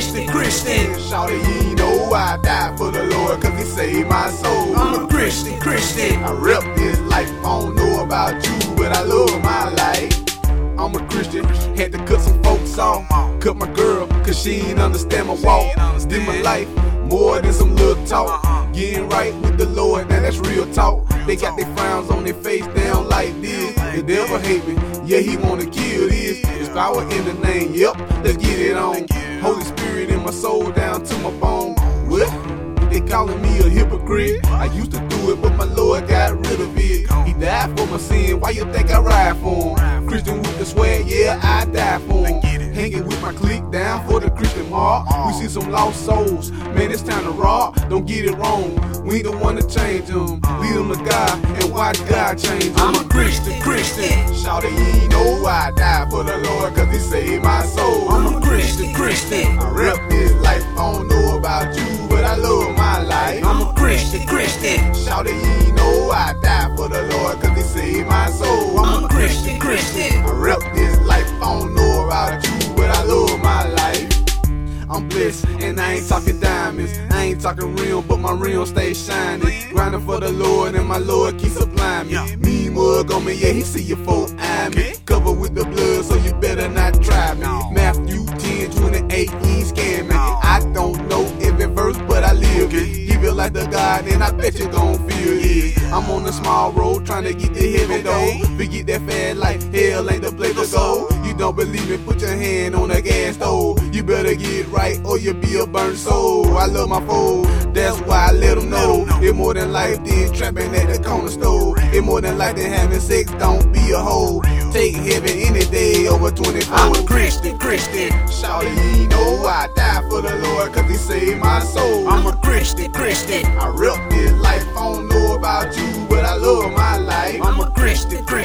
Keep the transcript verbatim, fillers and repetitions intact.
Christian, Christian. Shawty, you know I died for the Lord, cause he saved my soul. I'm a Christian, Christian. I rep this life, I don't know about you, but I love my life. I'm a Christian, had to cut some folks off. Cut my girl, cause she ain't understand my walk. Did my life, more than some little talk. Getting right with the Lord, now that's real talk. They got their frowns on their face, they don't like this. The devil hate me, yeah, he wanna kill this. There's power in the name, yep, let's get it on. Holy Spirit in my soul, down to my bone. What? They calling me a hypocrite. I used to do it, but my Lord got rid of it. He died for my sin, why you think I ride for him? Christian with the swag, yeah, I die for him. Hanging with my clique down for the Christian mark. We see some lost souls, man, it's time to rock. Don't get it wrong, we ain't the one to change them. Lead them to God and watch God change them. I'm a Christian, Christian. Shawty, you know I died for the Lord, cause he saved my soul. I'm a Christian, Christian. I rep this life, I don't know about you, but I love my life. I'm a Christian, Christian. Shawty, you know I died for the Lord, cause he saved my soul. I'm a Christian, Christian. I rep this life, I don't know about you, but I love my life. I'm blessed, and I ain't talking diamonds. I ain't talking real, but my real stay shining. Grinding for the Lord, and my Lord keep supplying me. Mean mug on me, yeah, he see you for eye me. Covered with the blood, so you better not try me. Matthew ten twenty-eight, he ain't scared me. I don't know every verse, but I live it. Give it like the God, and I bet you gon' feel it. I'm on the small road, trying to get to heaven though. Forget that fad life, hell ain't the place to go. You don't believe it, put your hand on the gas stove. You better get right, or you'll be a burnt soul. I love my foes, that's why I let them know. It's more than life than trapping at the corner store. It's more than life than having sex, don't be a hoe. Take heaven any day over twenty-four. I'm a Christian, Christian. Shawty, you know I died for the Lord, cause he saved my soul. I'm a Christian, Christian. I rep this life, I don't know about you, but I love my life. I'm a Christian, Christian.